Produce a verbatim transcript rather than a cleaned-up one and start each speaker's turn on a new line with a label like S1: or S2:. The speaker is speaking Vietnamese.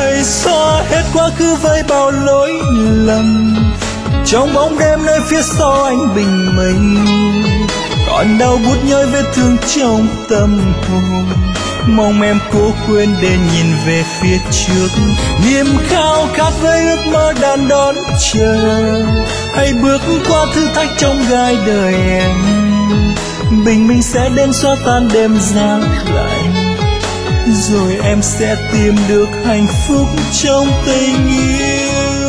S1: hãy xóa hết quá khứ với bao lỗi lầm. Trong bóng đêm nơi phía sau anh bình minh, còn đau buốt nhói vết thương trong tâm hồn. Mong em cố quên để nhìn về phía trước, niềm khao khát với ước mơ đang đón chờ. Hãy bước qua thử thách trong gai đời em, bình minh sẽ đến xóa tan đêm giá lạnh, rồi em sẽ tìm được hạnh phúc trong tình yêu.